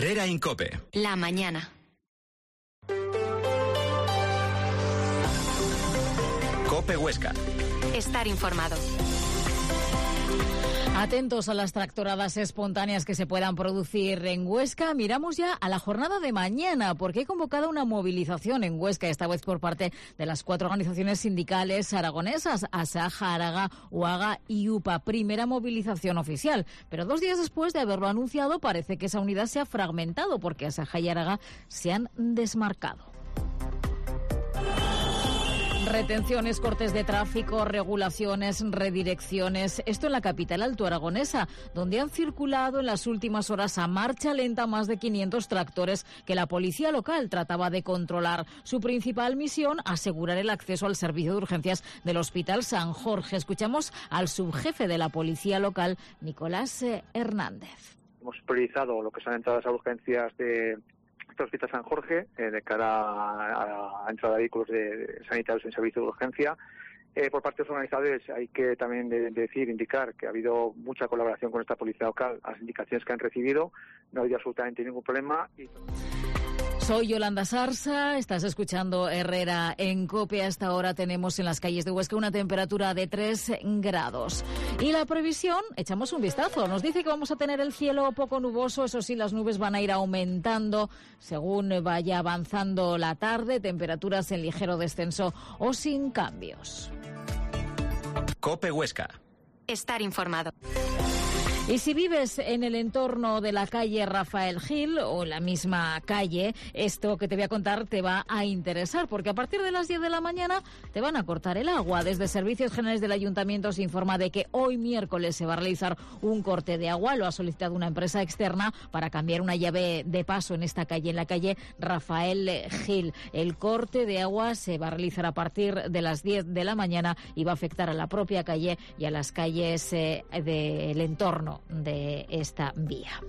Herrera en COPE. La mañana. COPE Huesca. Estar informado. Atentos a las tractoradas espontáneas que se puedan producir en Huesca. Miramos ya a la jornada de mañana, porque he convocado una movilización en Huesca, esta vez por parte de las 4 organizaciones sindicales aragonesas, ASAJA, ARAGA, UAGA y UPA. Primera movilización oficial, pero 2 días después de haberlo anunciado, parece que esa unidad se ha fragmentado, porque ASAJA y ARAGA se han desmarcado. Retenciones, cortes de tráfico, regulaciones, redirecciones. Esto en la capital altoaragonesa, donde han circulado en las últimas horas a marcha lenta más de 500 tractores que la policía local trataba de controlar. Su principal misión, asegurar el acceso al servicio de urgencias del Hospital San Jorge. Escuchamos al subjefe de la policía local, Nicolás Hernández. Hemos priorizado lo que son entradas a urgencias de Hospital San Jorge de cara a la entrada de vehículos de sanitarios en servicio de urgencia. Por parte de los organizadores hay que también indicar que ha habido mucha colaboración con esta policía local. Las indicaciones que han recibido no ha habido absolutamente ningún problema. Soy Yolanda Sarsa, estás escuchando Herrera en COPE. Hasta ahora tenemos en las calles de Huesca una temperatura de 3 grados. Y la previsión, echamos un vistazo, nos dice que vamos a tener el cielo poco nuboso, eso sí, las nubes van a ir aumentando según vaya avanzando la tarde, temperaturas en ligero descenso o sin cambios. COPE Huesca. Estar informado. Y si vives en el entorno de la calle Rafael Gil o la misma calle, esto que te voy a contar te va a interesar, porque a partir de las 10 de la mañana te van a cortar el agua. Desde Servicios Generales del Ayuntamiento se informa de que hoy miércoles se va a realizar un corte de agua. Lo ha solicitado una empresa externa para cambiar una llave de paso en esta calle, en la calle Rafael Gil. El corte de agua se va a realizar a partir de las 10 de la mañana y va a afectar a la propia calle y a las calles del entorno de esta vía.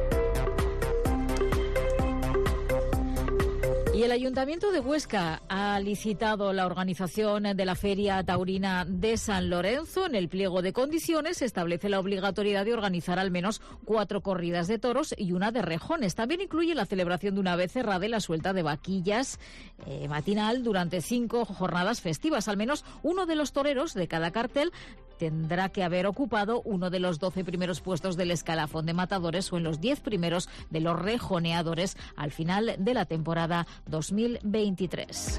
Y el Ayuntamiento de Huesca ha licitado la organización de la Feria Taurina de San Lorenzo. En el pliego de condiciones se establece la obligatoriedad de organizar al menos 4 corridas de toros y una de rejones. También incluye la celebración de una becerrada y la suelta de vaquillas matinal durante 5 jornadas festivas. Al menos uno de los toreros de cada cartel tendrá que haber ocupado uno de los 12 primeros puestos del escalafón de matadores o en los 10 primeros de los rejoneadores al final de la temporada 2023.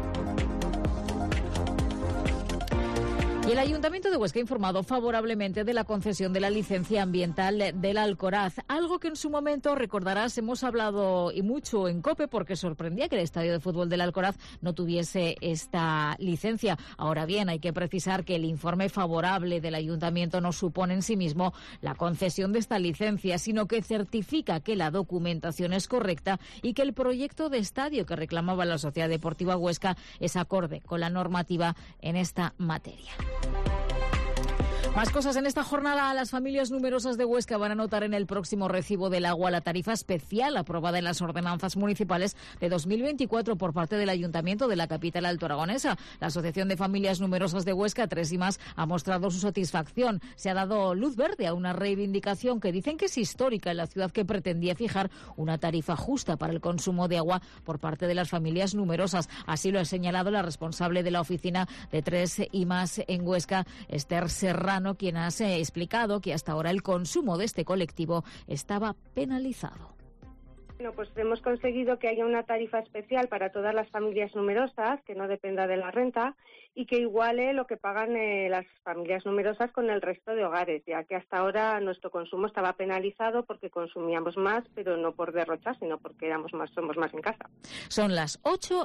Y el Ayuntamiento de Huesca ha informado favorablemente de la concesión de la licencia ambiental del Alcoraz, algo que en su momento, recordarás, hemos hablado y mucho en COPE porque sorprendía que el estadio de fútbol del Alcoraz no tuviese esta licencia. Ahora bien, hay que precisar que el informe favorable del Ayuntamiento no supone en sí mismo la concesión de esta licencia, sino que certifica que la documentación es correcta y que el proyecto de estadio que reclamaba la Sociedad Deportiva Huesca es acorde con la normativa en esta materia. Más cosas en esta jornada. Las familias numerosas de Huesca van a notar en el próximo recibo del agua la tarifa especial aprobada en las ordenanzas municipales de 2024 por parte del Ayuntamiento de la capital altoaragonesa. La Asociación de Familias Numerosas de Huesca, 3 y más, ha mostrado su satisfacción. Se ha dado luz verde a una reivindicación que dicen que es histórica en la ciudad, que pretendía fijar una tarifa justa para el consumo de agua por parte de las familias numerosas. Así lo ha señalado la responsable de la oficina de 3 y más en Huesca, Esther Serrano, quien ha explicado que hasta ahora el consumo de este colectivo estaba penalizado. Bueno, pues hemos conseguido que haya una tarifa especial para todas las familias numerosas, que no dependa de la renta y que iguale lo que pagan las familias numerosas con el resto de hogares, ya que hasta ahora nuestro consumo estaba penalizado porque consumíamos más, pero no por derrochar, sino porque somos más en casa. Son las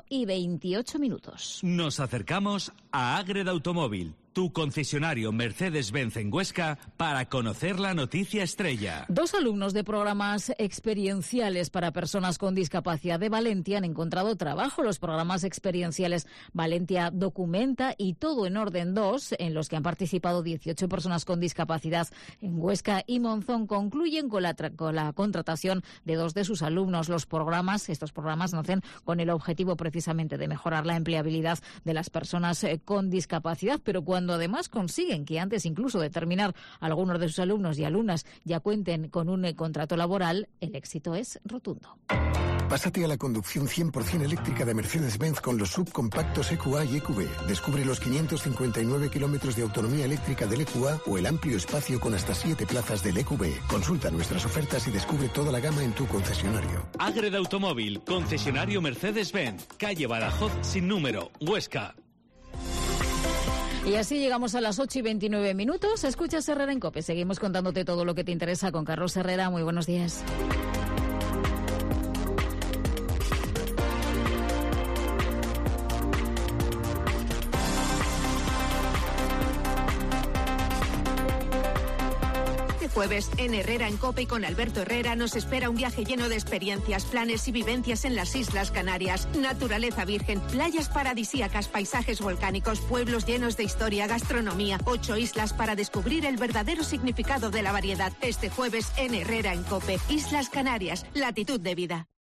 8:28. Nos acercamos a Ágreda Automóvil, tu concesionario Mercedes-Benz en Huesca, para conocer la noticia estrella. 2 alumnos de programas experienciales para personas con discapacidad de Valentia han encontrado trabajo. Los programas experienciales Valentia Documenta y Todo en Orden 2, en los que han participado 18 personas con discapacidad en Huesca y Monzón, concluyen con la contratación de 2 de sus alumnos. Estos programas nacen con el objetivo precisamente de mejorar la empleabilidad de las personas con discapacidad, pero cuando cuando además consiguen que antes incluso de terminar algunos de sus alumnos y alumnas ya cuenten con un contrato laboral, el éxito es rotundo. Pásate a la conducción 100% eléctrica de Mercedes-Benz con los subcompactos EQA y EQB. Descubre los 559 kilómetros de autonomía eléctrica del EQA o el amplio espacio con hasta 7 plazas del EQB. Consulta nuestras ofertas y descubre toda la gama en tu concesionario. Ágreda Automóvil, concesionario Mercedes-Benz, calle Badajoz sin número, Huesca. Y así llegamos a las 8:29. Escuchas Herrera en COPE. Seguimos contándote todo lo que te interesa con Carlos Herrera. Muy buenos días. Jueves, en Herrera en COPE y con Alberto Herrera nos espera un viaje lleno de experiencias, planes y vivencias en las Islas Canarias. Naturaleza virgen, playas paradisíacas, paisajes volcánicos, pueblos llenos de historia, gastronomía. 8 islas para descubrir el verdadero significado de la variedad. Este jueves en Herrera en COPE. Islas Canarias, latitud de vida.